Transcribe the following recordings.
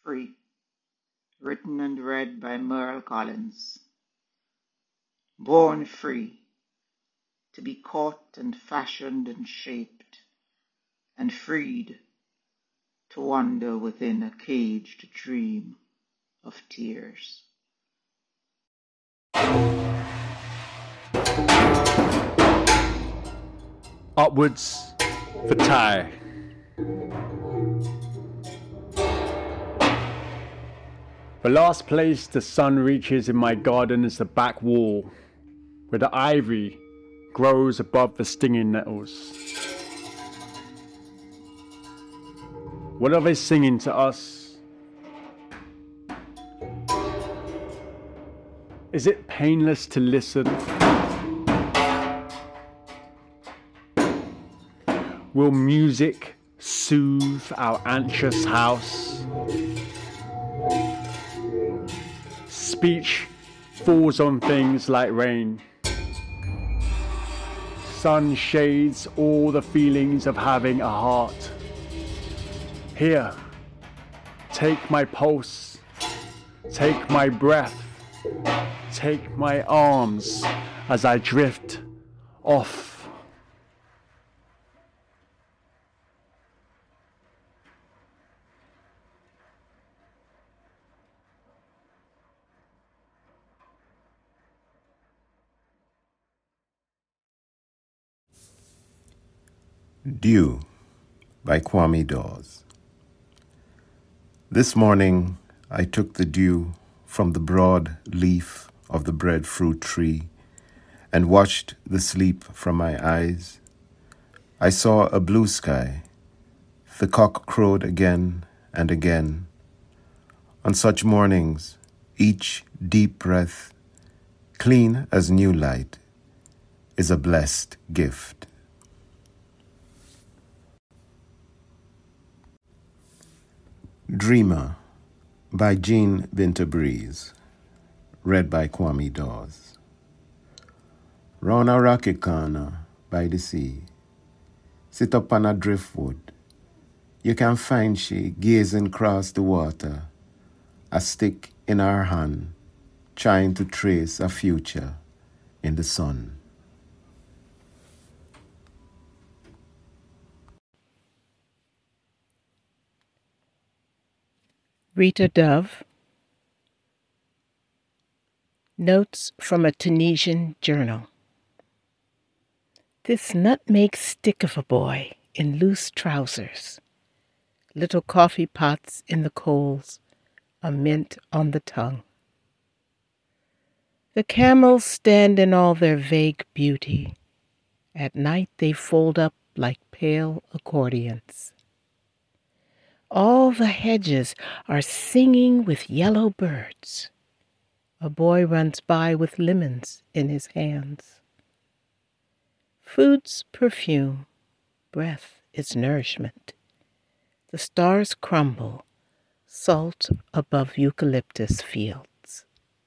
Free, written and read by Merle Collins. Born free, to be caught and fashioned and shaped, and freed to wander within a caged dream of tears. Upwards for Ty. The last place the sun reaches in my garden is the back wall, where the ivy grows above the stinging nettles. What are they singing to us? Is it painless to listen? Will music soothe our anxious house? Speech falls on things like rain. Sun shades all the feelings of having a heart. Here, take my pulse, take my breath, take my arms as I drift off. Dew by Kwame Dawes. This morning I took the dew from the broad leaf of the breadfruit tree and washed the sleep from my eyes. I saw a blue sky. The cock crowed again and again. On such mornings, each deep breath, clean as new light, is a blessed gift. Dreamer by Jean Winterbreeze, read by Kwame Dawes. Round a rocky corner by the sea, sit up on a driftwood, you can find she gazing across the water, a stick in her hand, trying to trace a future in the sun. Rita Dove. Notes from a Tunisian journal. This nutmeg stick of a boy in loose trousers, little coffee pots in the coals, a mint on the tongue. The camels stand in all their vague beauty. At night they fold up like pale accordions. All the hedges are singing with yellow birds. A boy runs by with lemons in his hands. Food's perfume, breath is nourishment. The stars crumble, salt above eucalyptus fields.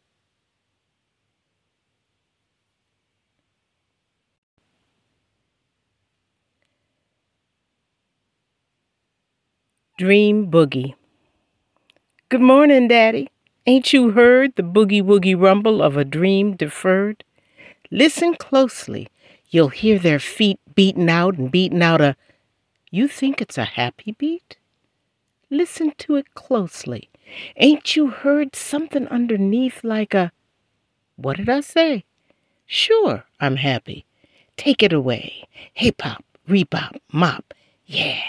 Dream Boogie. Good morning, Daddy. Ain't you heard the boogie-woogie rumble of a dream deferred? Listen closely. You'll hear their feet beating out a... You think it's a happy beat? Listen to it closely. Ain't you heard something underneath like a... What did I say? Sure, I'm happy. Take it away. Hey, pop, rebop, mop. Yeah.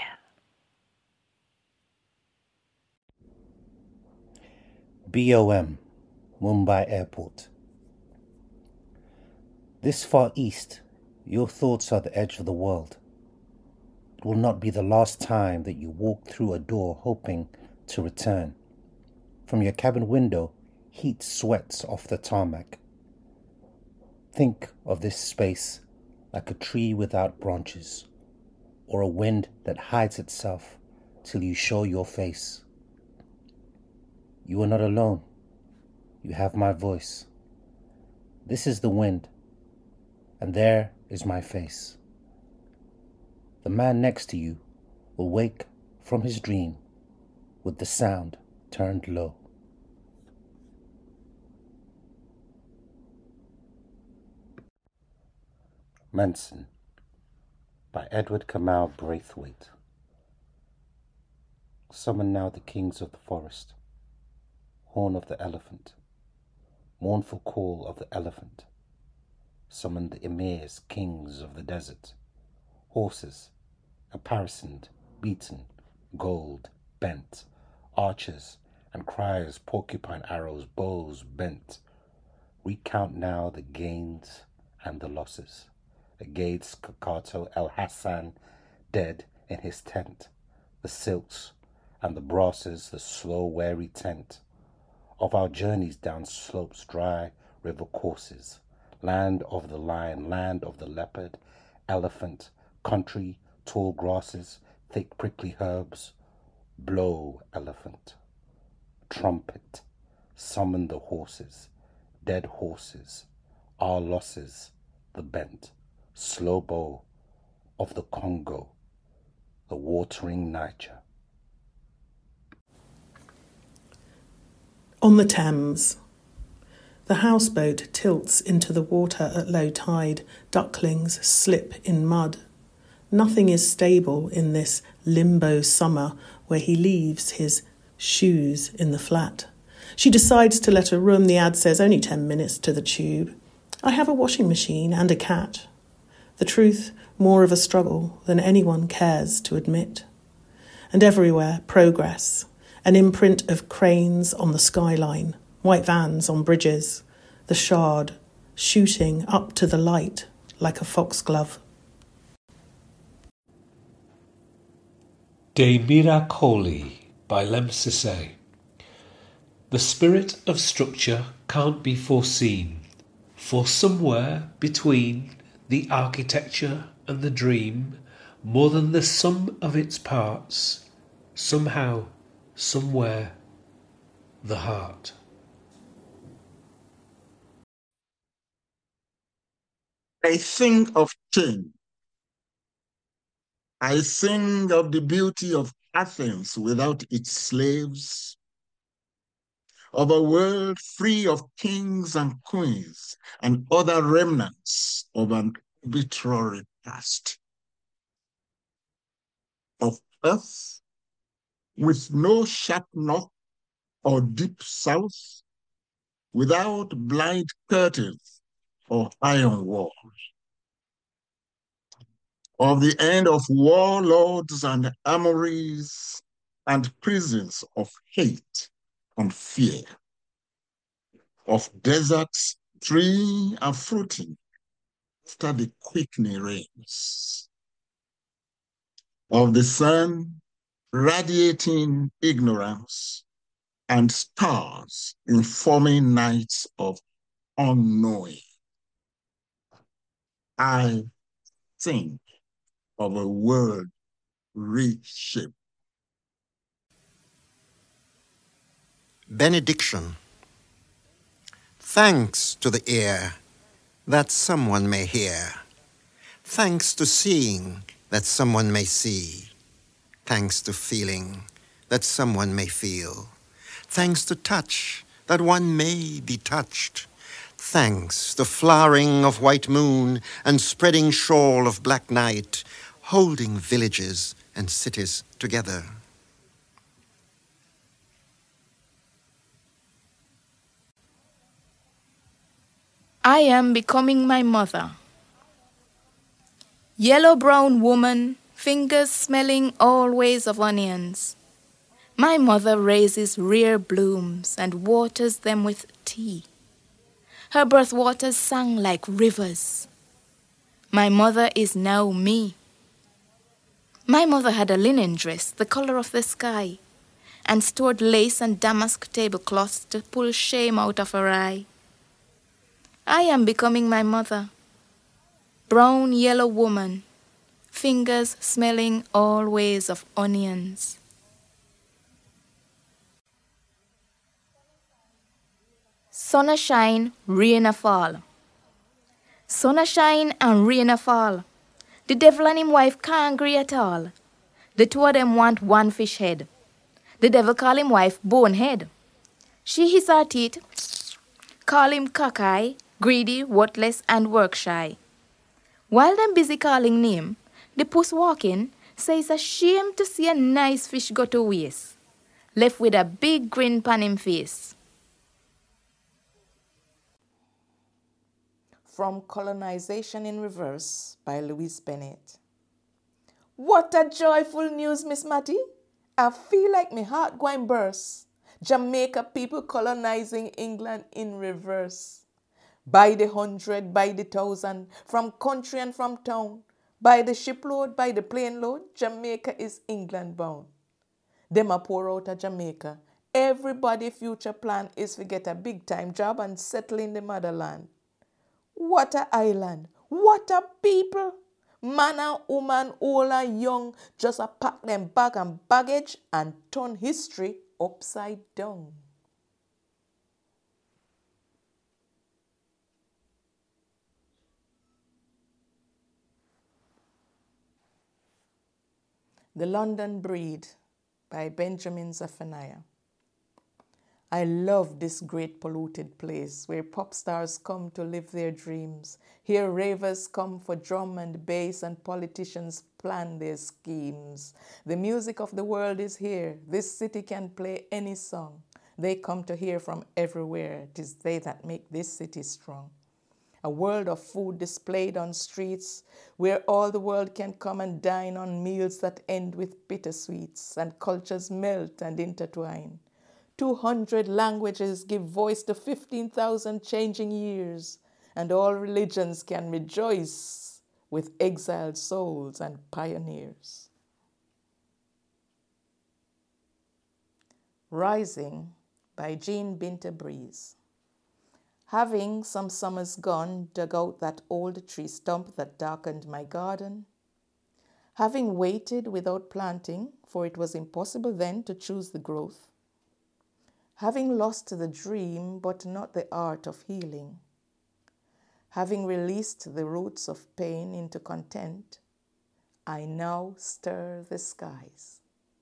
BOM, Mumbai Airport. This far east, your thoughts are the edge of the world. It will not be the last time that you walk through a door hoping to return. From your cabin window, heat sweats off the tarmac. Think of this space like a tree without branches, or a wind that hides itself till you show your face. You are not alone. You have my voice. This is the wind, and there is my face. The man next to you will wake from his dream with the sound turned low. Manson by Edward Kamal Braithwaite. Summon now the kings of the forest, horn of the elephant, mournful call of the elephant. Summon the emirs, kings of the desert, horses, caparisoned, beaten, gold, bent, archers and criers, porcupine arrows, bows bent. Recount now the gains and the losses. Against Kakato El Hassan, dead in his tent, the silks and the brasses, the slow weary tent of our journeys down slopes, dry river courses, land of the lion, land of the leopard, elephant, country, tall grasses, thick prickly herbs. Blow, elephant, trumpet, summon the horses, dead horses, our losses, the bent, slow bow of the Congo, the watering Niger. On the Thames. The houseboat tilts into the water at low tide. Ducklings slip in mud. Nothing is stable in this limbo summer where he leaves his shoes in the flat. She decides to let her room. The ad says only 10 minutes to the tube. I have a washing machine and a cat. The truth, more of a struggle than anyone cares to admit. And everywhere, progress. An imprint of cranes on the skyline, white vans on bridges, the Shard shooting up to the light like a foxglove. De Miracoli by Lem Sissay. The spirit of structure can't be foreseen, for somewhere between the architecture and the dream, more than the sum of its parts, somehow, somewhere, the heart. I think of change. I sing of the beauty of Athens without its slaves, of a world free of kings and queens and other remnants of an arbitrary past, of earth with no sharp north or deep south, without blind curtains or iron walls, of the end of warlords and armories and prisons of hate and fear, of deserts tree and fruiting after the quickening rains, of the sun radiating ignorance and stars informing nights of unknowing. I think of a world reshaped. Benediction. Thanks to the ear that someone may hear. Thanks to seeing that someone may see. Thanks to feeling that someone may feel. Thanks to touch that one may be touched. Thanks to flowering of white moon and spreading shawl of black night, holding villages and cities together. I am becoming my mother. Yellow-brown woman, fingers smelling always of onions. My mother raises rare blooms and waters them with tea. Her birth waters sang like rivers. My mother is now me. My mother had a linen dress, the color of the sky, and stored lace and damask tablecloths to pull shame out of her eye. I am becoming my mother. Brown yellow woman, fingers smelling always of onions. Sun shine, rain a fall. Sun shine and rain a fall. The devil and him wife can't agree at all. The two of them want one fish head. The devil call him wife bonehead. She hiss her teeth, call him cockeye, greedy, worthless, and work shy. While them busy calling name, the puss walking says a shame to see a nice fish go to waste, left with a big grin pon him face. From Colonization in Reverse by Louise Bennett. What a joyful news, Miss Matty. I feel like my heart going burst. Jamaica people colonizing England in reverse. By the 100, by the 1,000, from country and from town. By the shipload, by the plane load, Jamaica is England bound. Them a pour out of Jamaica. Everybody future plan is to get a big time job and settle in the motherland. What a island, what a people. Man and woman, old and young, just a pack them bag and baggage and turn history upside down. The London Breed by Benjamin Zephaniah. I love this great polluted place where pop stars come to live their dreams. Here ravers come for drum and bass and politicians plan their schemes. The music of the world is here. This city can play any song. They come to hear from everywhere. It is they that make this city strong. A world of food displayed on streets where all the world can come and dine on meals that end with bittersweets and cultures melt and intertwine. 200 languages give voice to 15,000 changing years, and all religions can rejoice with exiled souls and pioneers. Rising by Jean Binta Breeze. Having some summers gone, dug out that old tree stump that darkened my garden. Having waited without planting, for it was impossible then to choose the growth. Having lost the dream, but not the art of healing. Having released the roots of pain into content, I now stir the skies.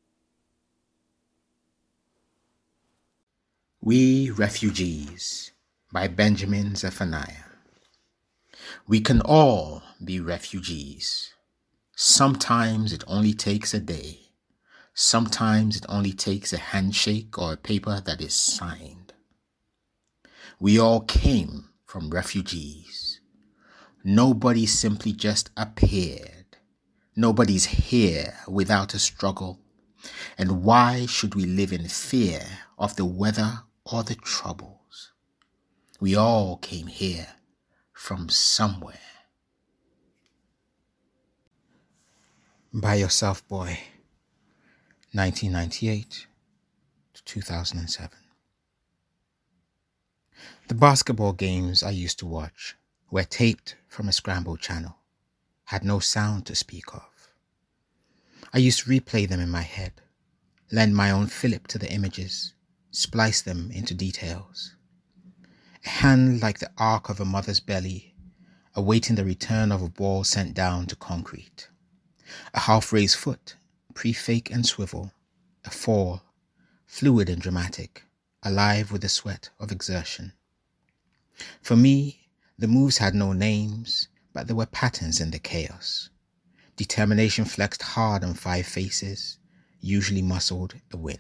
We Refugees by Benjamin Zephaniah. We can all be refugees. Sometimes it only takes a day. Sometimes it only takes a handshake or a paper that is signed. We all came from refugees. Nobody simply just appeared. Nobody's here without a struggle. And why should we live in fear of the weather or the troubles? We all came here from somewhere. By Yourself, Boy, 1998 to 2007. The basketball games I used to watch were taped from a scrambled channel, had no sound to speak of. I used to replay them in my head, lend my own fillip to the images, splice them into details. A hand like the arc of a mother's belly, awaiting the return of a ball sent down to concrete. A half-raised foot, pre-fake and swivel, a fall, fluid and dramatic, alive with the sweat of exertion. For me, the moves had no names, but there were patterns in the chaos. Determination flexed hard on 5 faces, usually muscled a win.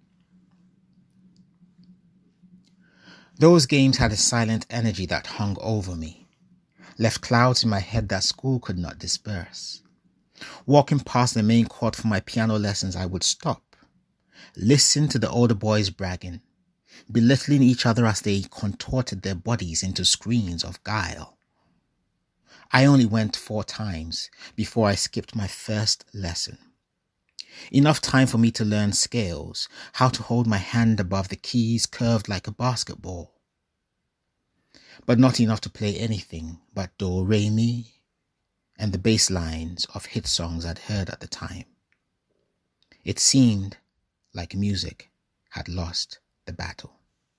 Those games had a silent energy that hung over me, left clouds in my head that school could not disperse. Walking past the main court for my piano lessons, I would stop, listen to the older boys bragging, belittling each other as they contorted their bodies into screens of guile. I only went 4 times before I skipped my first lesson. Enough time for me to learn scales, how to hold my hand above the keys curved like a basketball. But not enough to play anything but do, re, mi, and the bass lines of hit songs I'd heard at the time. It seemed like music had lost the battle.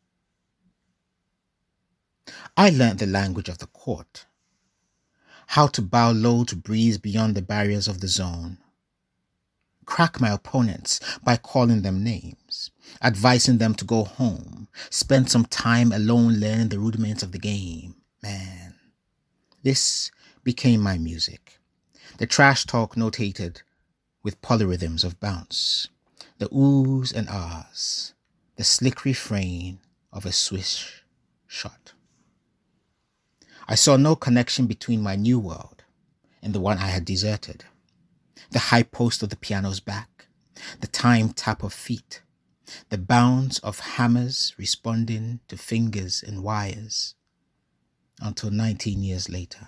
I learnt the language of the court, how to bow low to breeze beyond the barriers of the zone, crack my opponents by calling them names, games, advising them to go home, spend some time alone learning the rudiments of the game. Man, this became my music. The trash talk notated with polyrhythms of bounce, the oohs and ahs, the slick refrain of a swish shot. I saw no connection between my new world and the one I had deserted. The high post of the piano's back, the time tap of feet, the bounce of hammers responding to fingers and wires, until 19 years later.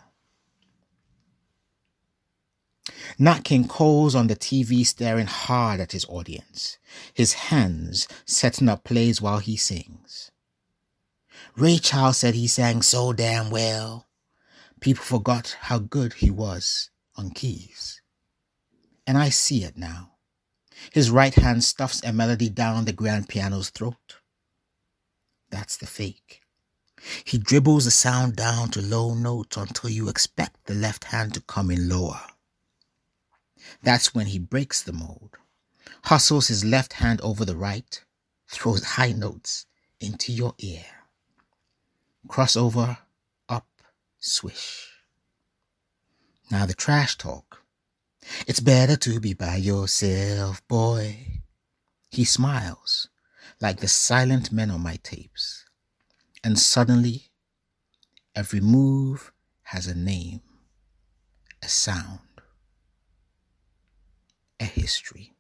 Nat King Cole's on the TV staring hard at his audience, his hands setting up plays while he sings. Ray Charles said he sang so damn well, people forgot how good he was on keys. And I see it now. His right hand stuffs a melody down the grand piano's throat. That's the fake. He dribbles the sound down to low notes until you expect the left hand to come in lower. That's when he breaks the mold, hustles his left hand over the right, throws high notes into your ear. Crossover, up, swish. Now the trash talk. It's better to be by yourself, boy. He smiles like the silent men on my tapes. And suddenly, every move has a name, a sound, a history.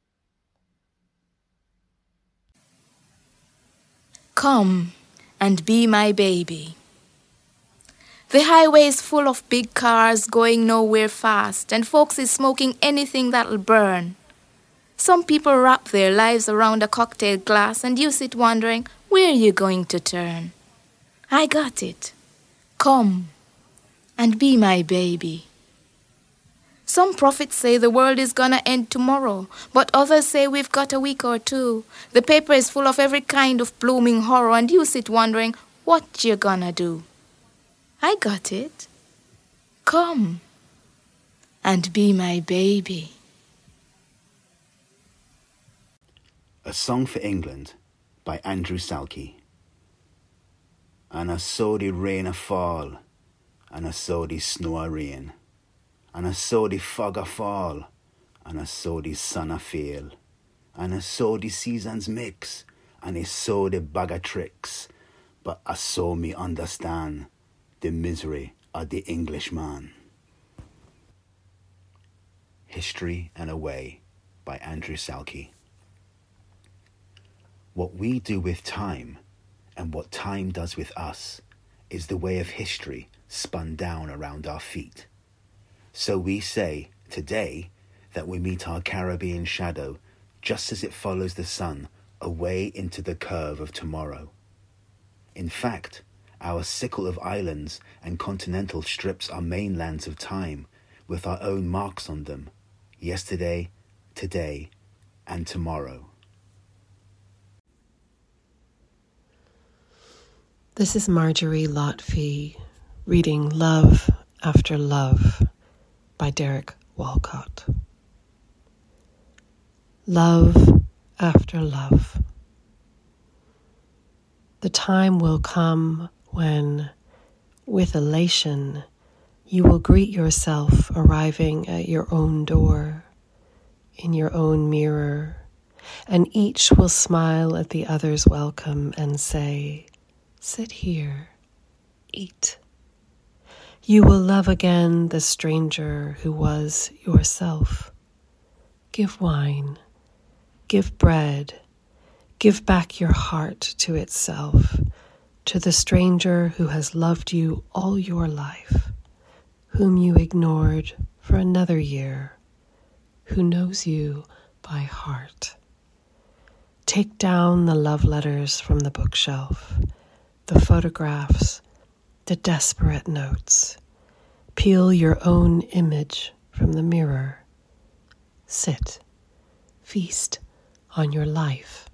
Come and be my baby. The highway is full of big cars going nowhere fast, and folks is smoking anything that'll burn. Some people wrap their lives around a cocktail glass, and you sit wondering, where you going to turn? I got it. Come and be my baby. Some prophets say the world is gonna end tomorrow, but others say we've got a week or two. The paper is full of every kind of blooming horror, and you sit wondering, what you gonna do? I got it. Come and be my baby. A Song for England by Andrew Salkey. And I saw the rain a fall, and I saw the snow a rain, and I saw the fog a fall, and I saw the sun a fail, and I saw the seasons mix, and I saw the bag of tricks, but I saw me understand the misery of the Englishman. History and Away by Andrew Salkey. What we do with time and what time does with us is the way of history spun down around our feet. So we say today that we meet our Caribbean shadow just as it follows the sun away into the curve of tomorrow. In fact, our sickle of islands and continental strips are mainlands of time with our own marks on them, yesterday, today, and tomorrow. This is Marjorie Lotfee reading Love After Love by Derek Walcott. Love after love. The time will come when, with elation, you will greet yourself arriving at your own door, in your own mirror, and each will smile at the other's welcome and say, "Sit here, eat." You will love again the stranger who was yourself. Give wine, give bread, give back your heart to itself, to the stranger who has loved you all your life, whom you ignored for another year, who knows you by heart. Take down the love letters from the bookshelf, the photographs, the desperate notes. Peel your own image from the mirror. Sit, feast on your life.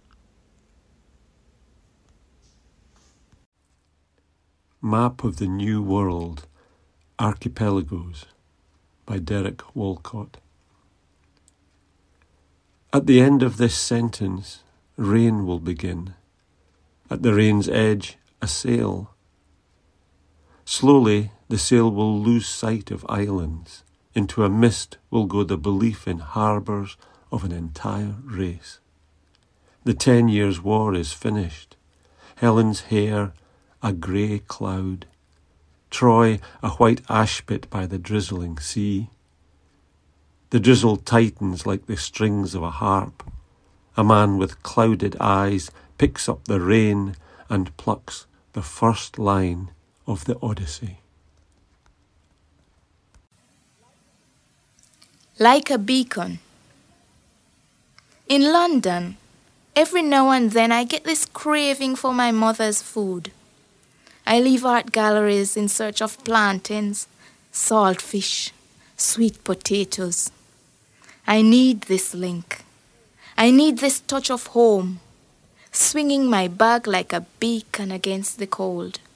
Map of the New World, Archipelagos by Derek Walcott. At the end of this sentence, rain will begin. At the rain's edge, a sail. Slowly, the sail will lose sight of islands. Into a mist will go the belief in harbours of an entire race. The 10 years' war is finished. Helen's hair, a grey cloud. Troy, a white ash pit by the drizzling sea. The drizzle tightens like the strings of a harp. A man with clouded eyes picks up the rain and plucks the first line of the Odyssey. Like a beacon. In London, every now and then I get this craving for my mother's food. I leave art galleries in search of plantains, saltfish, sweet potatoes. I need this link. I need this touch of home, swinging my bag like a beacon against the cold.